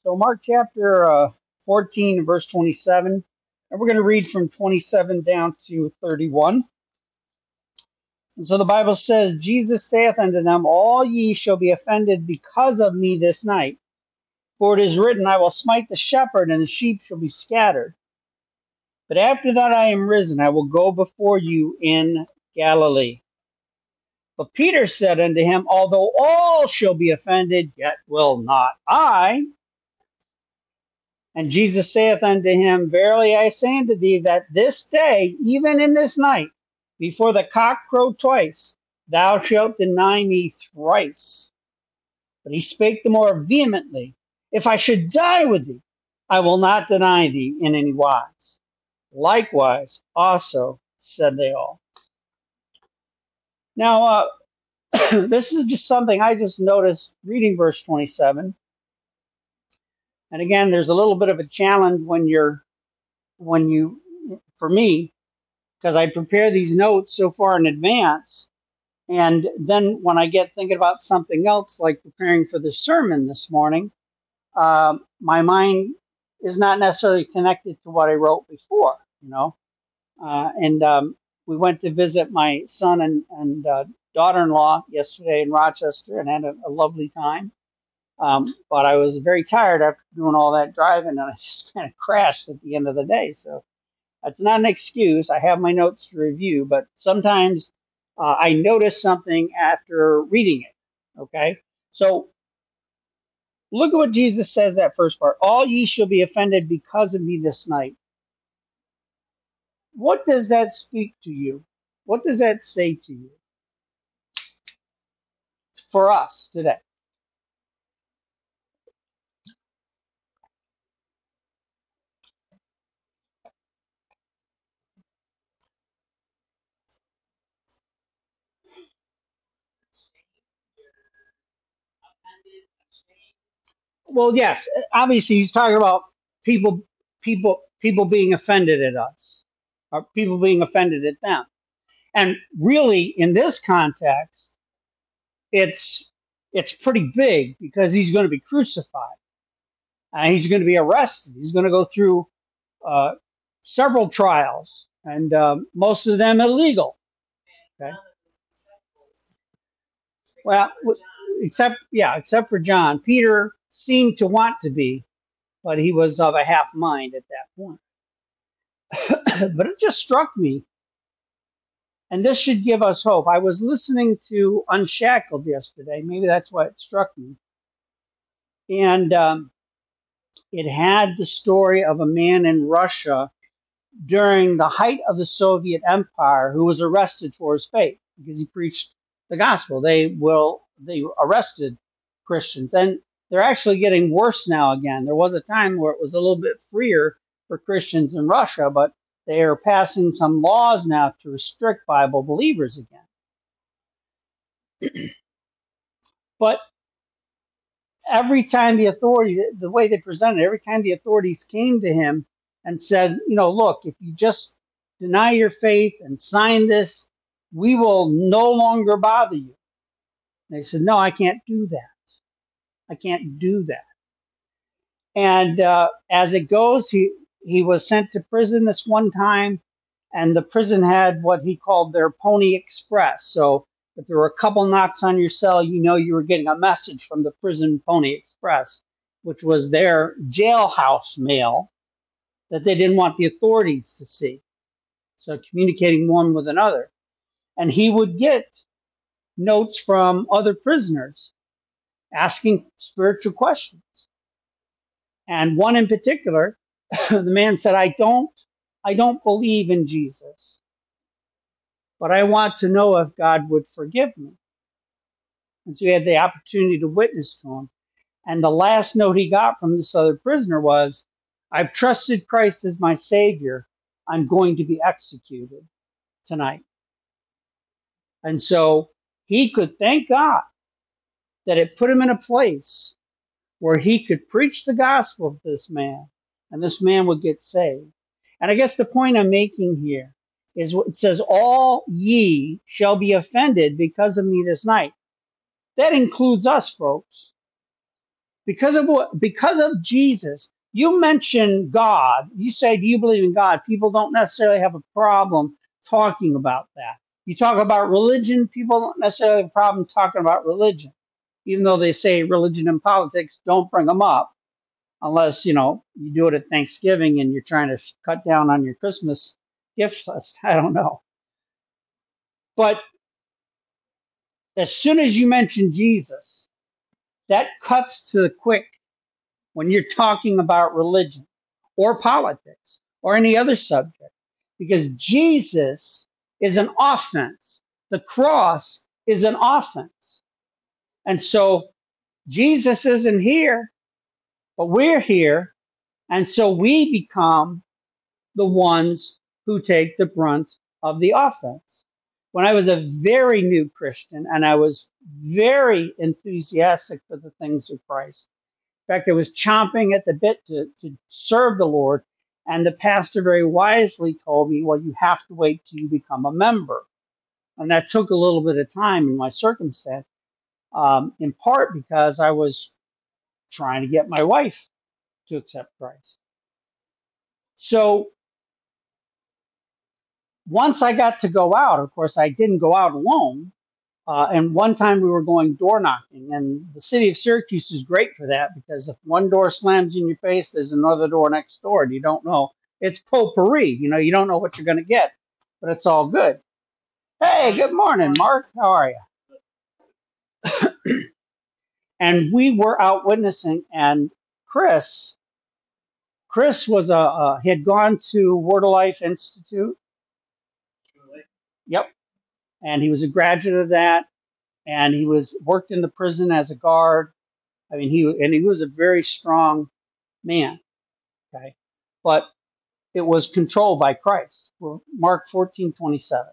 So Mark chapter 14, verse 27, and we're going to read from 27 down to 31. And so the Bible says, Jesus saith unto them, all ye shall be offended because of me this night. For it is written, I will smite the shepherd, and the sheep shall be scattered. But after that I am risen, I will go before you in Galilee. But Peter said unto him, although all shall be offended, yet will not I. And Jesus saith unto him, verily I say unto thee, that this day, even in this night, before the cock crow twice, thou shalt deny me thrice. But he spake the more vehemently, if I should die with thee, I will not deny thee in any wise. Likewise also said they all. Now, this is just something I just noticed reading verse 27. And again, there's a little bit of a challenge for me, because I prepare these notes so far in advance. And then when I get thinking about something else, like preparing for the sermon this morning, my mind is not necessarily connected to what I wrote before, you know. We went to visit my son and daughter-in-law yesterday in Rochester and had a lovely time. But I was very tired after doing all that driving, and I just kind of crashed at the end of the day. So that's not an excuse. I have my notes to review, but sometimes I notice something after reading it. Okay? So look at what Jesus says, that first part. All ye shall be offended because of me this night. What does that speak to you? What does that say to you for us today? Well, yes, obviously he's talking about people, people being offended at us, or people being offended at them. And really, in this context, it's pretty big because he's going to be crucified. He's going to be arrested. He's going to go through uh, several trials, and most of them illegal. Okay? Well, except for John. Peter seemed to want to be, but he was of a half mind at that point. But it just struck me, and this should give us hope. I was listening to Unshackled yesterday. Maybe that's why it struck me. And it had the story of a man in Russia during the height of the Soviet Empire who was arrested for his faith because he preached the gospel. They arrested Christians, and they're actually getting worse now again. There was a time where it was a little bit freer for Christians in Russia, but they are passing some laws now to restrict Bible believers again. But every time the way they presented, every time the authorities came to him and said, look, if you just deny your faith and sign this, we will no longer bother you. And they said, no, I can't do that. I can't do that. And as it goes, he was sent to prison this one time, and the prison had what he called their Pony Express. So if there were a couple knocks on your cell, you were getting a message from the prison Pony Express, which was their jailhouse mail that they didn't want the authorities to see. So communicating one with another. And he would get notes from other prisoners asking spiritual questions. And one in particular, the man said, I don't believe in Jesus, but I want to know if God would forgive me. And so he had the opportunity to witness to him. And the last note he got from this other prisoner was, I've trusted Christ as my Savior. I'm going to be executed tonight. And so he could thank God that it put him in a place where he could preach the gospel to this man, and this man would get saved. And I guess the point I'm making here is what it says, all ye shall be offended because of me this night. That includes us, folks. Because of what? Because of Jesus. You mention God. You say, do you believe in God? People don't necessarily have a problem talking about that. You talk about religion, people don't necessarily have a problem talking about religion. Even though they say religion and politics, don't bring them up unless, you do it at Thanksgiving and you're trying to cut down on your Christmas gift list. I don't know. But as soon as you mention Jesus, that cuts to the quick when you're talking about religion or politics or any other subject, because Jesus is an offense. The cross is an offense. And so Jesus isn't here, but we're here. And so we become the ones who take the brunt of the offense. When I was a very new Christian and I was very enthusiastic for the things of Christ, in fact, I was chomping at the bit to serve the Lord. And the pastor very wisely told me, well, you have to wait till you become a member. And that took a little bit of time in my circumstance, in part because I was trying to get my wife to accept Christ. So once I got to go out, of course, I didn't go out alone. And one time we were going door knocking, and the city of Syracuse is great for that because if one door slams in your face, there's another door next door, and you don't know. It's potpourri. You don't know what you're going to get, but it's all good. Hey, good morning, Mark. How are you? And we were out witnessing, and Chris was he had gone to Word of Life Institute. Yep, and he was a graduate of that, and he was worked in the prison as a guard. I mean, he was a very strong man. Okay, but it was controlled by Christ. Mark 14:27.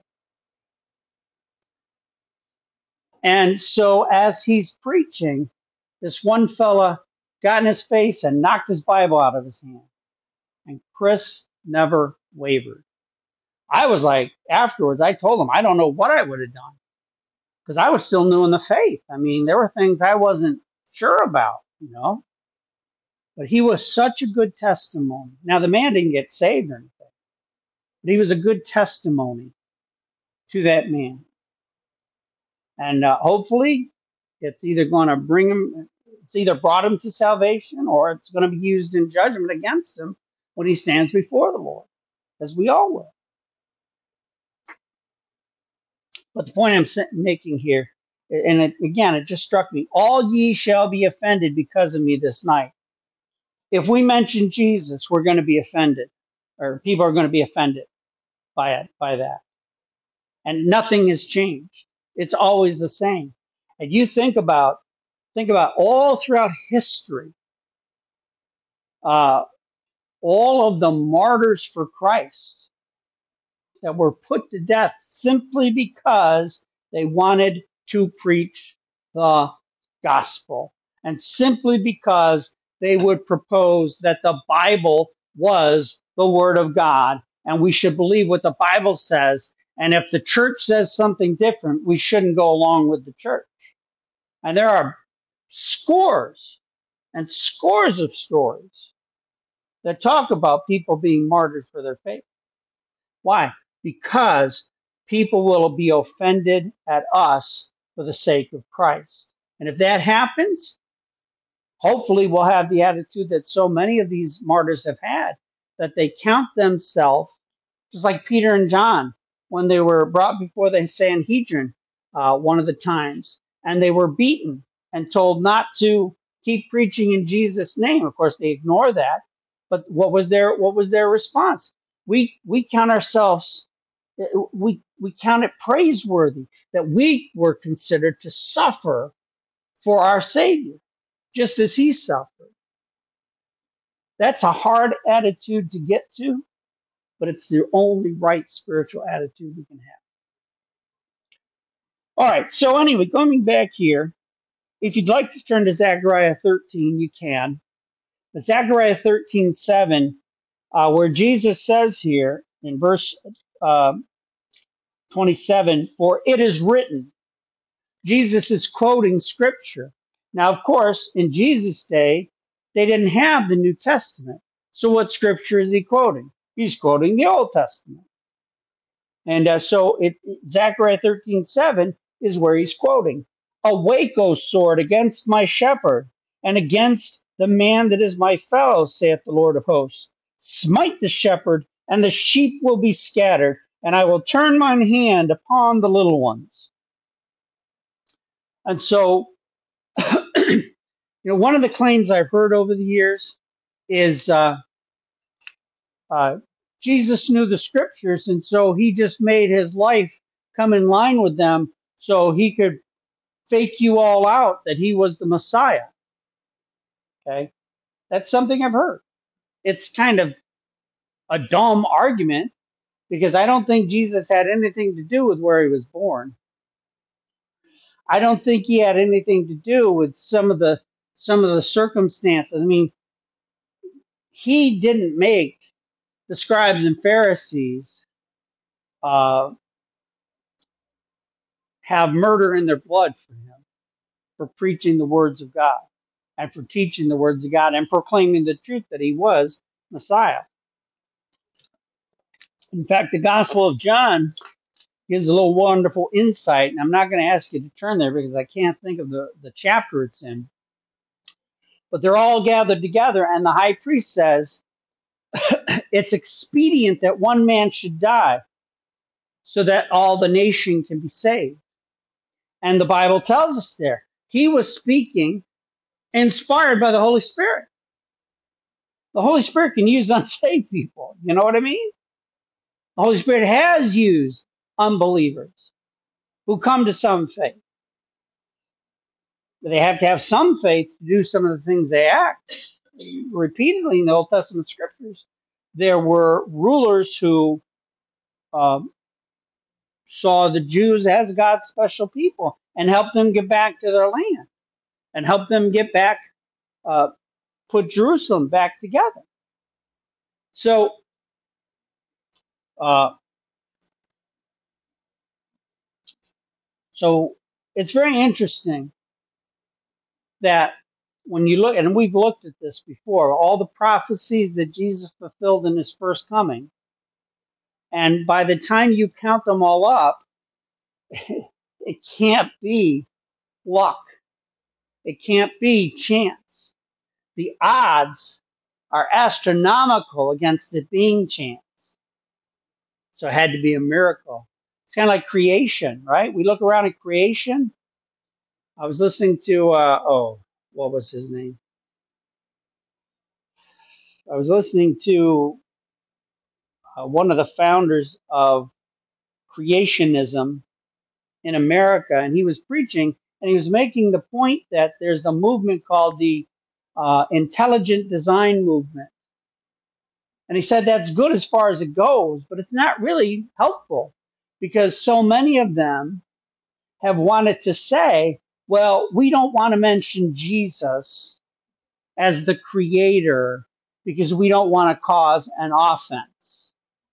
And so as he's preaching, this one fella got in his face and knocked his Bible out of his hand. And Chris never wavered. I was like, afterwards, I told him, I don't know what I would have done because I was still new in the faith. I mean, there were things I wasn't sure about. But he was such a good testimony. Now, the man didn't get saved or anything, but he was a good testimony to that man. And hopefully, it's either going to it's either brought him to salvation or it's going to be used in judgment against him when he stands before the Lord, as we all will. But the point making here, and again, it just struck me, all ye shall be offended because of me this night. If we mention Jesus, we're going to be offended, or people are going to be offended by that. And nothing has changed. It's always the same. And you think about all throughout history, uh, all of the martyrs for Christ that were put to death simply because they wanted to preach the gospel, and simply because they would propose that the Bible was the Word of God and we should believe what the Bible says. And if the church says something different, we shouldn't go along with the church. And there are scores and scores of stories that talk about people being martyred for their faith. Why? Because people will be offended at us for the sake of Christ. And if that happens, hopefully we'll have the attitude that so many of these martyrs have had, that they count themselves, just like Peter and John, when they were brought before the Sanhedrin one of the times, and they were beaten and told not to keep preaching in Jesus' name. Of course, they ignore that. But what was their response? We count ourselves, we count it praiseworthy that we were considered to suffer for our Savior, just as He suffered. That's a hard attitude to get to, but it's the only right spiritual attitude we can have. All right, so anyway, going back here, if you'd like to turn to Zechariah 13, you can. But Zechariah 13:7, where Jesus says here in verse 27, for it is written. Jesus is quoting scripture. Now, of course, in Jesus' day, they didn't have the New Testament. So what scripture is he quoting? He's quoting the Old Testament. And Zechariah 13:7 is where he's quoting. Awake, O sword, against my shepherd, and against the man that is my fellow, saith the Lord of hosts. Smite the shepherd, and the sheep will be scattered, and I will turn mine hand upon the little ones. And so, one of the claims I've heard over the years is uh, Jesus knew the scriptures, and so he just made his life come in line with them so he could fake you all out that he was the Messiah. Okay? That's something I've heard. It's kind of a dumb argument because I don't think Jesus had anything to do with where he was born. I don't think he had anything to do with some of the circumstances. I mean, he didn't make the scribes and Pharisees uh, have murder in their blood for him, for preaching the words of God and for teaching the words of God and proclaiming the truth that he was Messiah. In fact, the Gospel of John gives a little wonderful insight, and I'm not going to ask you to turn there because I can't think of the chapter it's in. But they're all gathered together, and the high priest says, it's expedient that one man should die so that all the nation can be saved. And the Bible tells us there, he was speaking inspired by the Holy Spirit. The Holy Spirit can use unsaved people. You know what I mean? The Holy Spirit has used unbelievers who come to some faith. But they have to have some faith to do some of the things they act. Repeatedly in the Old Testament scriptures, there were rulers who um, saw the Jews as God's special people and helped them get back to their land and helped them get back, uh, put Jerusalem back together. So, uh, so it's very interesting that when you look, and we've looked at this before, all the prophecies that Jesus fulfilled in his first coming, and by the time you count them all up, it can't be luck. It can't be chance. The odds are astronomical against it being chance. So it had to be a miracle. It's kind of like creation, right? We look around at creation. I was listening to, what was his name? I was listening to one of the founders of creationism in America, and he was preaching, and he was making the point that there's a movement called the intelligent design movement. And he said that's good as far as it goes, but it's not really helpful because so many of them have wanted to say, well, we don't want to mention Jesus as the creator because we don't want to cause an offense.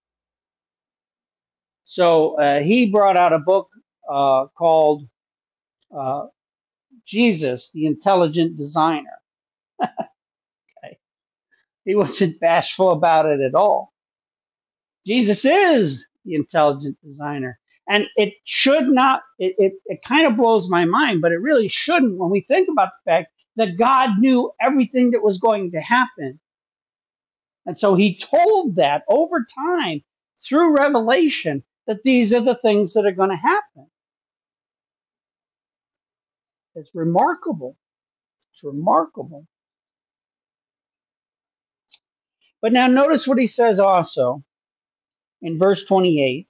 So he brought out a book called uh, Jesus, the Intelligent Designer. Okay. He wasn't bashful about it at all. Jesus is the intelligent designer. And it should not, it kind of blows my mind, but it really shouldn't when we think about the fact that God knew everything that was going to happen. And so he told that over time through revelation that these are the things that are going to happen. It's remarkable. It's remarkable. But now notice what he says also in verse 28.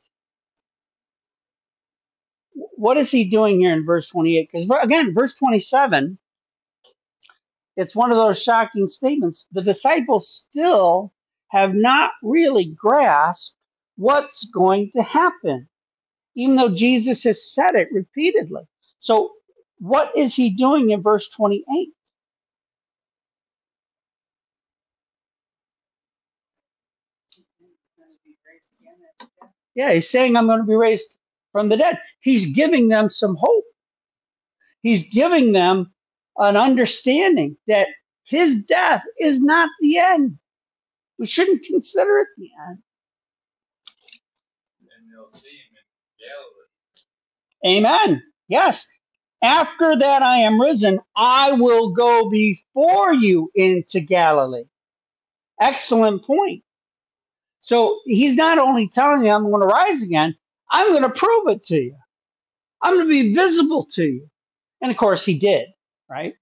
What is he doing here in verse 28? Because again, verse 27, it's one of those shocking statements. The disciples still have not really grasped what's going to happen, even though Jesus has said it repeatedly. So, what is he doing in verse 28? Yeah, he's saying, I'm going to be raised from the dead. He's giving them some hope. He's giving them an understanding that his death is not the end. We shouldn't consider it the end. And they'll see him in Galilee. Amen. Yes. After that I am risen, I will go before you into Galilee. Excellent point. So he's not only telling you I'm going to rise again, I'm going to prove it to you. I'm going to be visible to you. And of course he did, right?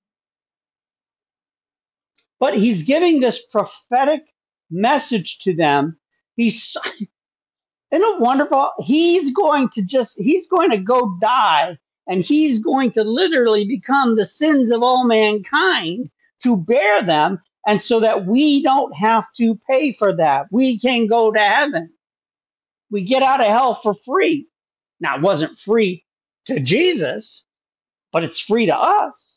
But he's giving this prophetic message to them. He's, isn't it wonderful? He's going to go die, and he's going to literally become the sins of all mankind to bear them. And so that we don't have to pay for that. We can go to heaven. We get out of hell for free. Now, it wasn't free to Jesus, but it's free to us.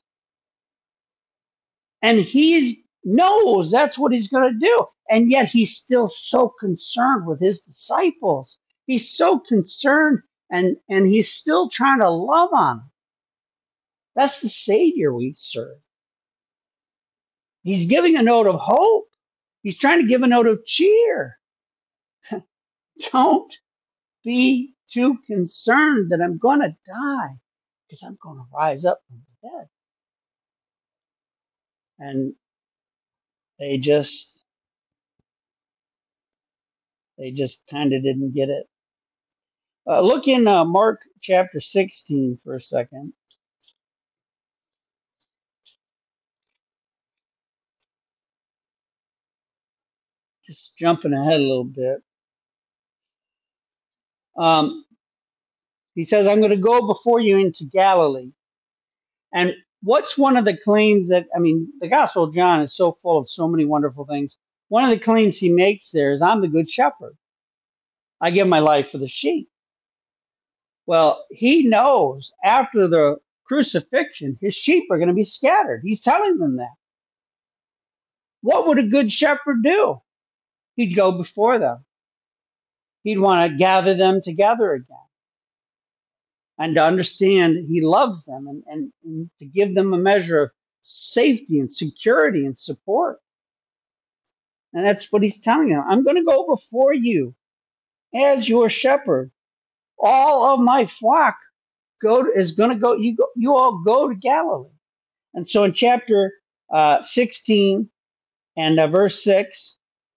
And he knows that's what he's going to do. And yet he's still so concerned with his disciples. He's so concerned and he's still trying to love on them. That's the Savior we serve. He's giving a note of hope. He's trying to give a note of cheer. Don't be too concerned that I'm going to die because I'm going to rise up from the dead. And they just kind of didn't get it. Look in Mark chapter 16 for a second. Just jumping ahead a little bit. He says, I'm going to go before you into Galilee. And what's one of the claims the Gospel of John is so full of so many wonderful things. One of the claims he makes there is, I'm the good shepherd. I give my life for the sheep. Well, he knows after the crucifixion, his sheep are going to be scattered. He's telling them that. What would a good shepherd do? He'd go before them. He'd want to gather them together again and to understand he loves them and to give them a measure of safety and security and support. And that's what he's telling them. I'm going to go before you as your shepherd. All of my flock is going to go. You all go to Galilee. And so in chapter 16 and verse 6,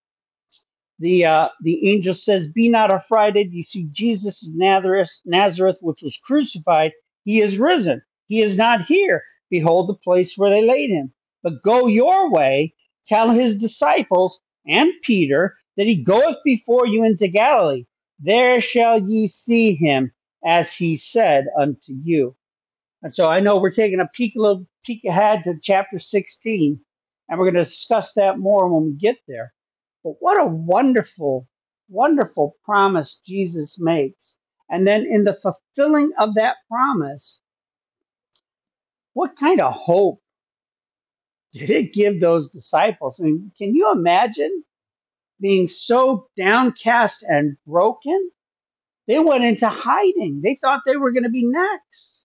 the angel says, "Be not affrighted. You see Jesus of Nazareth, which was crucified. He is risen. He is not here. Behold the place where they laid him. But go your way. Tell his disciples and Peter that he goeth before you into Galilee. There shall ye see him, as he said unto you." And so I know we're taking a little peek ahead to chapter 16, and we're going to discuss that more when we get there. But what a wonderful, wonderful promise Jesus makes. And then in the fulfilling of that promise, what kind of hope did it give those disciples? I mean, can you imagine being so downcast and broken? They went into hiding. They thought they were going to be next.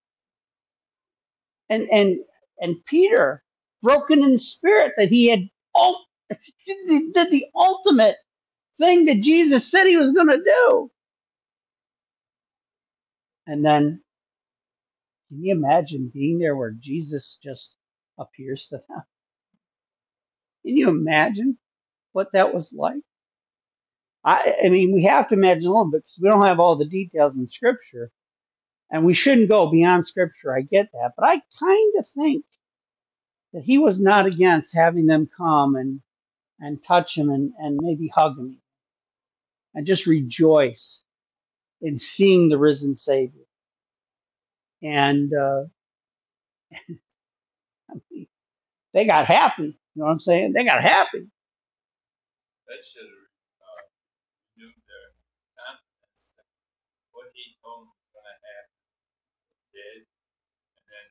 And Peter, broken in spirit, that he had did the ultimate thing that Jesus said he was going to do. And then, can you imagine being there where Jesus just appears to them? Can you imagine what that was like? I mean, we have to imagine a little bit because we don't have all the details in Scripture, and we shouldn't go beyond Scripture. I get that, but I kind of think that he was not against having them come and touch him and maybe hug him and just rejoice in seeing the risen Savior. And they got happy. You know what I'm saying? They got happy. That should have renewed their confidence that what he told them was going to happen did, and then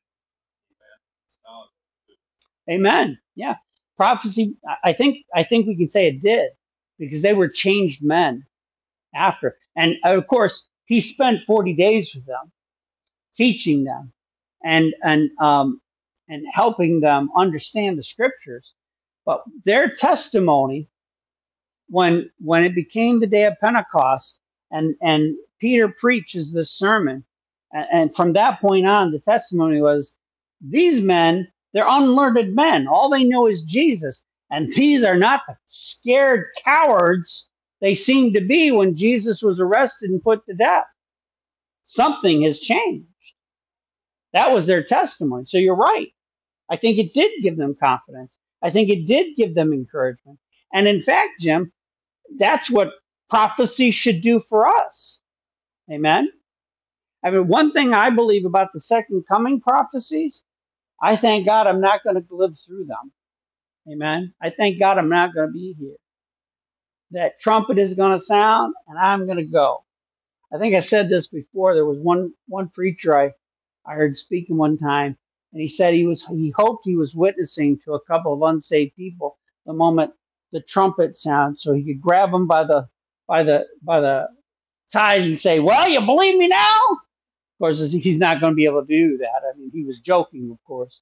he went. Amen. Yeah, prophecy. I think we can say it did because they were changed men after, and of course he spent 40 days with them, teaching them, and and helping them understand the scriptures. But their testimony, when it became the day of Pentecost, and Peter preaches this sermon, and from that point on, the testimony was, these men, they're unlearned men. All they know is Jesus, and these are not the scared cowards they seemed to be when Jesus was arrested and put to death. Something has changed. That was their testimony. So you're right. I think it did give them confidence. I think it did give them encouragement. And in fact, Jim, that's what prophecy should do for us. Amen. I mean, one thing I believe about the second coming prophecies, I thank God I'm not going to live through them. Amen. I thank God I'm not going to be here. That trumpet is going to sound and I'm going to go. I think I said this before. There was one preacher I heard speaking one time, and he said he hoped he was witnessing to a couple of unsaved people the moment the trumpet sounds, so he could grab them by the ties and say, "Well, you believe me now?" Of course, he's not going to be able to do that. I mean, he was joking, of course,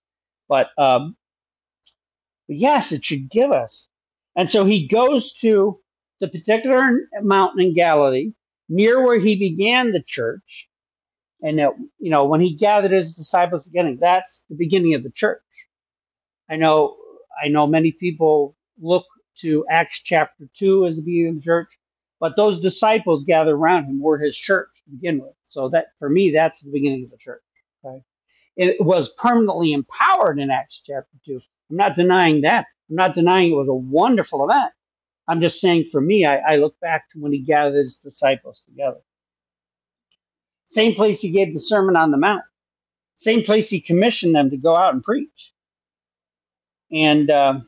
but yes, it should give us. And so he goes to the particular mountain in Galilee, near where he began the church. And that, when he gathered his disciples again, that's the beginning of the church. I know, I know many people look to Acts chapter 2 as the beginning of the church, but those disciples gathered around him were his church to begin with. So that, for me, that's the beginning of the church. Okay. It was permanently empowered in Acts chapter 2. I'm not denying that. I'm not denying it was a wonderful event. I'm just saying, for me, I look back to when he gathered his disciples together. Same place he gave the Sermon on the Mount. Same place he commissioned them to go out and preach. And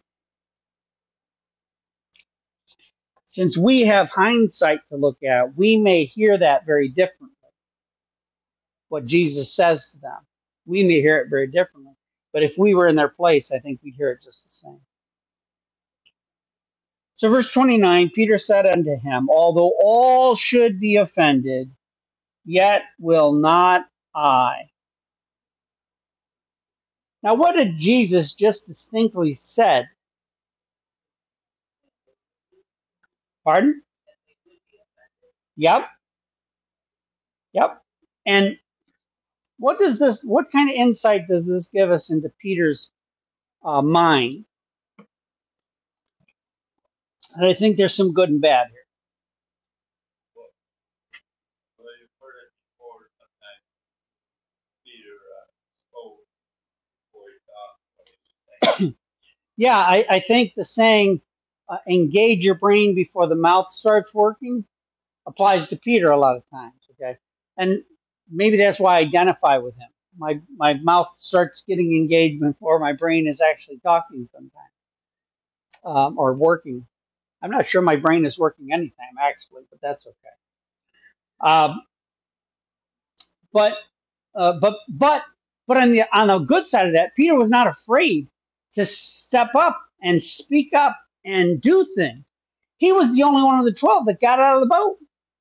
since we have hindsight to look at, we may hear that very differently. What Jesus says to them, we may hear it very differently. But if we were in their place, I think we'd hear it just the same. So verse 29, Peter said unto him, although all should be offended, yet will not I. Now, what did Jesus just distinctly said? Pardon? Yep, yep. And what kind of insight does this give us into Peter's mind? And I think there's some good and bad here. Yeah, I think the saying, engage your brain before the mouth starts working, applies to Peter a lot of times, okay? And maybe that's why I identify with him. My mouth starts getting engaged before my brain is actually talking sometimes, or working. I'm not sure my brain is working anytime, actually, but that's okay. Um, but uh, but but but on the good side of that, Peter was not afraid to step up and speak up and do things. He was the only one of the 12 that got out of the boat.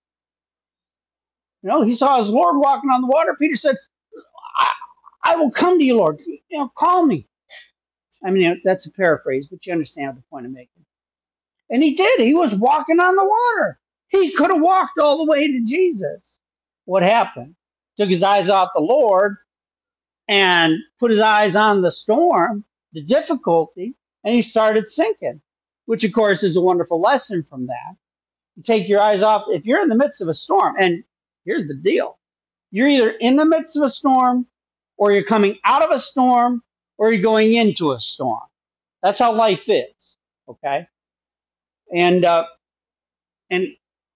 He saw his Lord walking on the water. Peter said, I will come to you, Lord. Call me. I mean, that's a paraphrase, but you understand the point I'm making. And he did. He was walking on the water. He could have walked all the way to Jesus. What happened? Took his eyes off the Lord and put his eyes on the storm, the difficulty, and he started sinking, which, of course, is a wonderful lesson from that. You take your eyes off. If you're in the midst of a storm, and here's the deal, you're either in the midst of a storm, or you're coming out of a storm, or you're going into a storm. That's how life is, okay? And and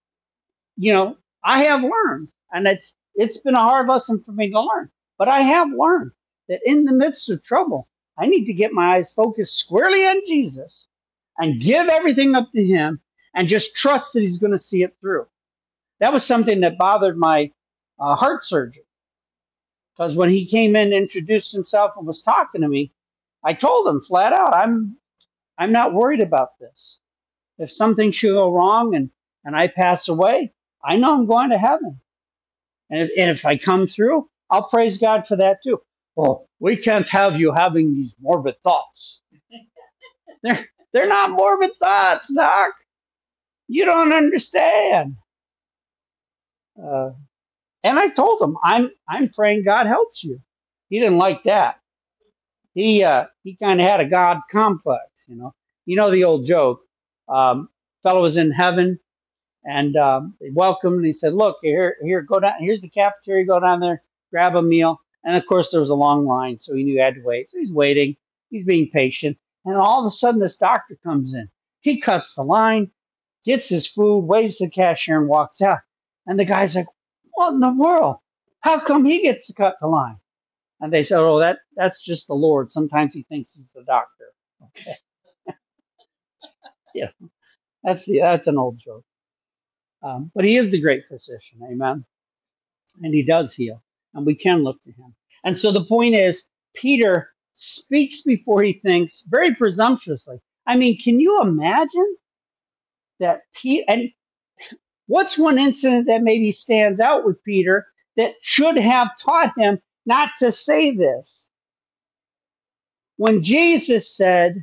I have learned, and it's been a hard lesson for me to learn, but I have learned that in the midst of trouble, I need to get my eyes focused squarely on Jesus and give everything up to Him and just trust that He's going to see it through. That was something that bothered my heart surgeon, because when he came in, introduced himself, and was talking to me, I told him flat out, I'm not worried about this. If something should go wrong and I pass away, I know I'm going to heaven. And if I come through, I'll praise God for that too. Oh, We can't have you having these morbid thoughts. They're not morbid thoughts, Doc. You don't understand. Uh, and I told him, I'm praying God helps you. He didn't like that. He kind of had a God complex, you know. You know the old joke. Fellow was in heaven, and they welcomed him. And he said, "Look, here, go down. Here's the cafeteria. Go down there, grab a meal." And of course, there was a long line, so he knew he had to wait. So he's waiting. He's being patient, and all of a sudden, this doctor comes in. He cuts the line, gets his food, waves to the cashier, and walks out. And the guy's like, "What in the world? How come he gets to cut the line?" And they said, "Oh, that's just the Lord. Sometimes he thinks he's the doctor." Okay, yeah, that's an old joke. But he is the great physician, amen. And he does heal, and we can look to him. And so the point is, Peter speaks before he thinks, very presumptuously. I mean, can you imagine that? And what's one incident that maybe stands out with Peter that should have taught him not to say this? When Jesus said,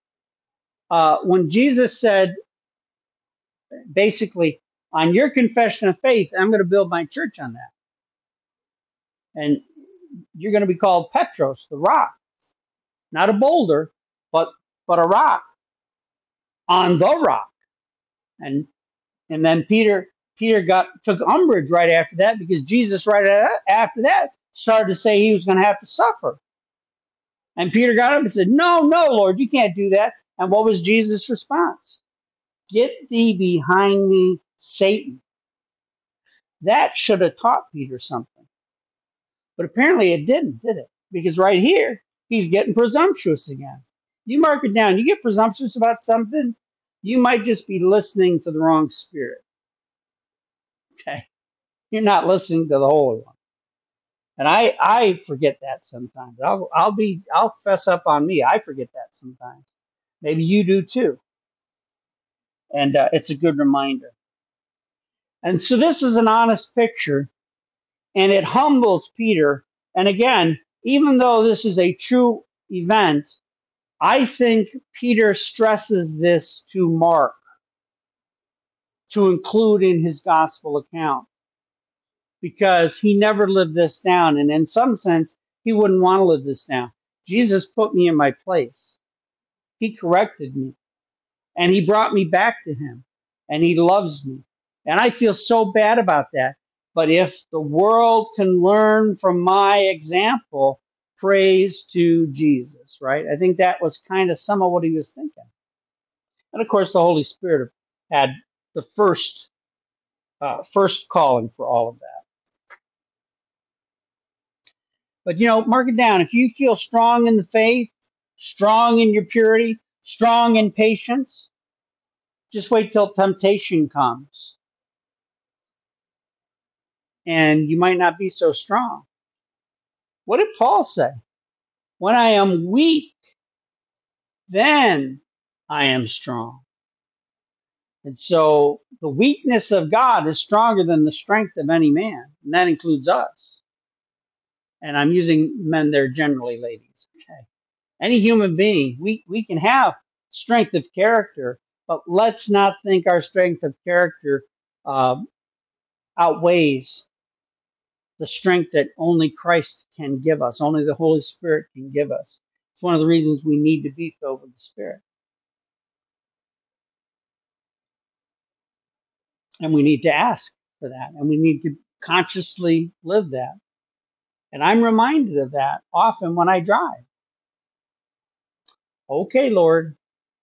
basically, on your confession of faith, I'm going to build my church on that, and you're going to be called Petros, the rock, not a boulder, but a rock, on the rock. And then Peter took umbrage right after that, because Jesus right after that started to say he was going to have to suffer. And Peter got up and said, "No, no, Lord, you can't do that." And what was Jesus' response? "Get thee behind me, Satan." That should have taught Peter something. But apparently it didn't, did it? Because right here, he's getting presumptuous again. You mark it down. You get presumptuous about something, you might just be listening to the wrong spirit. Okay? You're not listening to the Holy One. And I forget that sometimes. I'll fess up on me. I forget that sometimes. Maybe you do too. And it's a good reminder. And so this is an honest picture, and it humbles Peter. And again, even though this is a true event, I think Peter stresses this to Mark to include in his gospel account, because he never lived this down. And in some sense, he wouldn't want to live this down. Jesus put me in my place. He corrected me, and he brought me back to him, and he loves me. And I feel so bad about that. But if the world can learn from my example, praise to Jesus, right? I think that was kind of some of what he was thinking. And of course, the Holy Spirit had the first calling for all of that. But mark it down. If you feel strong in the faith, strong in your purity, strong in patience, just wait till temptation comes, and you might not be so strong. What did Paul say? When I am weak, then I am strong. And so the weakness of God is stronger than the strength of any man, and that includes us. And I'm using men there generally, ladies. Okay. Any human being, we can have strength of character, but let's not think our strength of character um, outweighs the strength that only Christ can give us, only the Holy Spirit can give us. It's one of the reasons we need to be filled with the Spirit. And we need to ask for that, and we need to consciously live that. And I'm reminded of that often when I drive. Okay, Lord,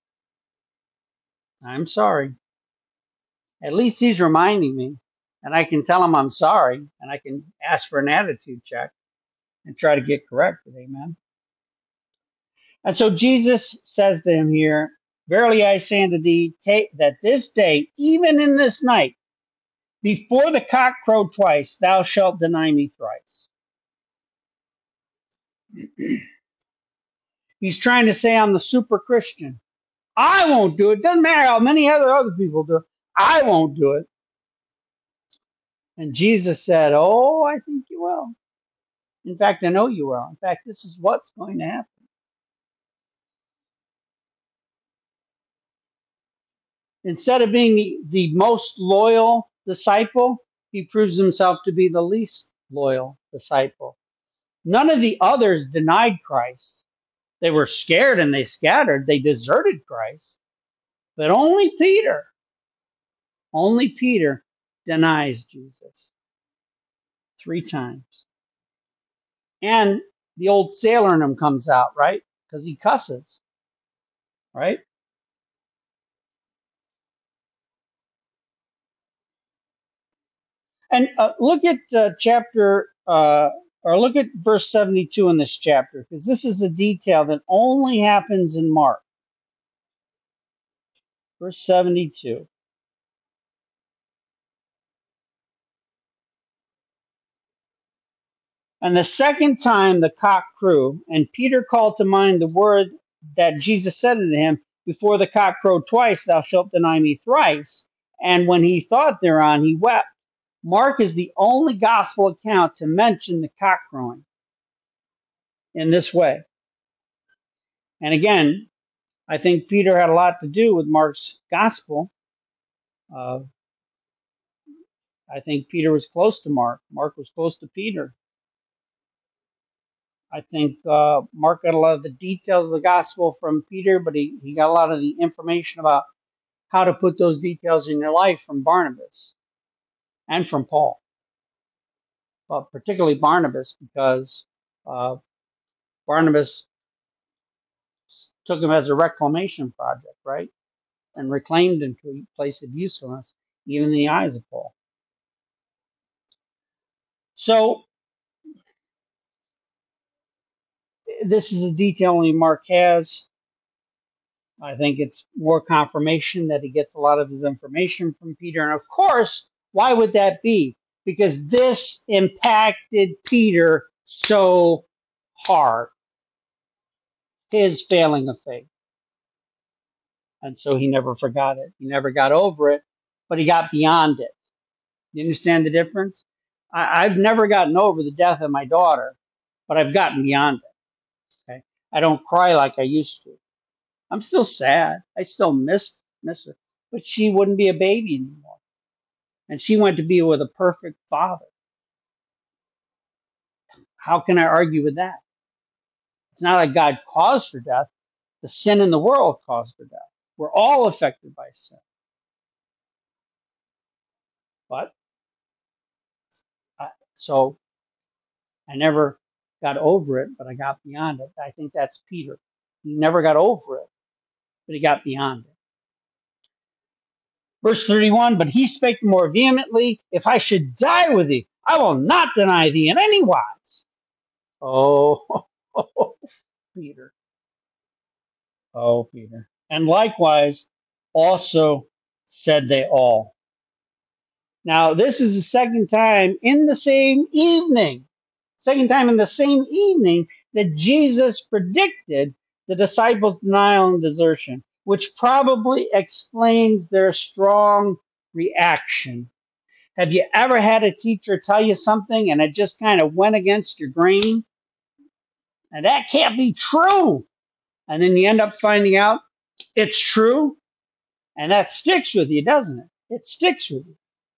I'm sorry. At least he's reminding me, and I can tell him I'm sorry, and I can ask for an attitude check and try to get corrected. Amen. And so Jesus says to him here, "Verily I say unto thee, that this day, even in this night, before the cock crow twice, thou shalt deny me thrice." He's trying to say I'm the super Christian. I won't do it. Doesn't matter how many other people do it. I won't do it. And Jesus said, "Oh, I think you will." In fact, I know you will. In fact, this is what's going to happen. Instead of being the most loyal disciple, he proves himself to be the least loyal disciple. None of the others denied Christ. They were scared and they scattered. They deserted Christ. But only Peter denies Jesus 3 times. And the old sailor in him comes out, right? Because he cusses, right? And look at look at verse 72 in this chapter, because this is a detail that only happens in Mark. Verse 72. And the second time the cock crew, and Peter called to mind the word that Jesus said unto him, before the cock crowed twice, thou shalt deny me thrice. And when he thought thereon, he wept. Mark is the only gospel account to mention the cock crowing in this way. And again, I think Peter had a lot to do with Mark's gospel. Uh, I think Peter was close to Mark. Mark was close to Peter. I think Mark got a lot of the details of the gospel from Peter, but he got a lot of the information about how to put those details in your life from Barnabas and from Paul. But particularly Barnabas, because uh, Barnabas took him as a reclamation project, right? And reclaimed him to a place of usefulness, even in the eyes of Paul. So this is a detail only Mark has. I think it's more confirmation that he gets a lot of his information from Peter. And of course, why would that be? Because this impacted Peter so hard, his failing of faith. And so he never forgot it. He never got over it, but he got beyond it. You understand the difference? I've never gotten over the death of my daughter, but I've gotten beyond it. Okay? I don't cry like I used to. I'm still sad. I still miss her, but she wouldn't be a baby anymore. And she went to be with a perfect father. How can I argue with that? It's not like God caused her death. The sin in the world caused her death. We're all affected by sin. But so I never got over it, but I got beyond it. I think that's Peter. He never got over it, but he got beyond it. Verse 31, but he spake more vehemently, if I should die with thee, I will not deny thee in any wise. Oh, Peter. Oh, Peter. And likewise, also said they all. Now, this is the second time in the same evening, second time in the same evening that Jesus predicted the disciples' denial and desertion, which probably explains their strong reaction. Have you ever had a teacher tell you something and it just kind of went against your grain? And that can't be true. And then you end up finding out it's true. And that sticks with you, doesn't it? It sticks with you.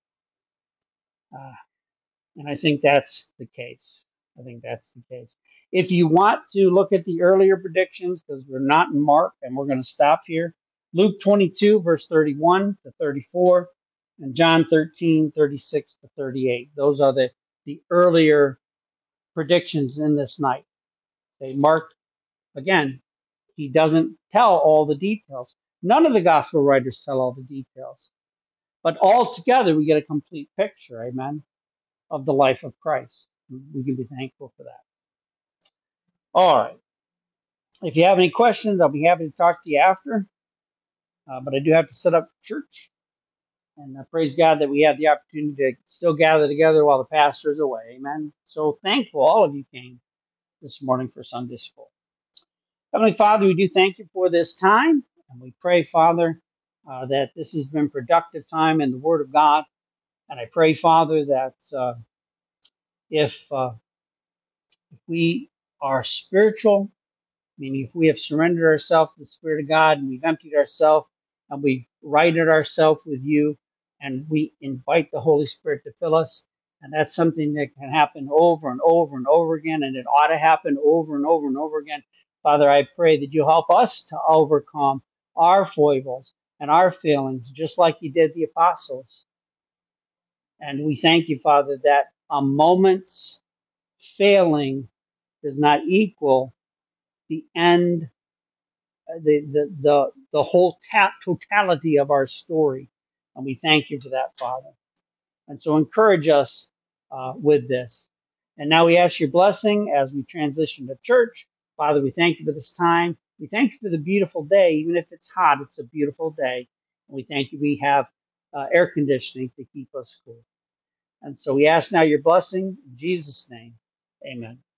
And I think that's the case. I think that's the case. If you want to look at the earlier predictions, because we're not in Mark and we're going to stop here, Luke 22, verse 31 to 34, and John 13, 36 to 38. Those are the earlier predictions in this night. Okay, Mark, again, he doesn't tell all the details. None of the gospel writers tell all the details. But all together, we get a complete picture, amen, of the life of Christ. We can be thankful for that. All right. If you have any questions, I'll be happy to talk to you after. But I do have to set up church. And I praise God that we have the opportunity to still gather together while the pastor's away. Amen. So thankful all of you came this morning for Sunday school. Heavenly Father, we do thank you for this time. And we pray, Father, that this has been productive time in the Word of God. And I pray, Father, that if If we are spiritual, meaning if we have surrendered ourselves to the Spirit of God and we've emptied ourselves and we've righted ourselves with you and we invite the Holy Spirit to fill us, and that's something that can happen over and over and over again, and it ought to happen over and over and over again. Father, I pray that you help us to overcome our foibles and our failings, just like you did the apostles. And we thank you, Father, that a moment's failing does not equal the end, the whole totality of our story. And we thank you for that, Father. And so encourage us with this. And now we ask your blessing as we transition to church. Father, we thank you for this time. We thank you for the beautiful day. Even if it's hot, it's a beautiful day. And we thank you we have air conditioning to keep us cool. And so we ask now your blessing in Jesus' name. Amen.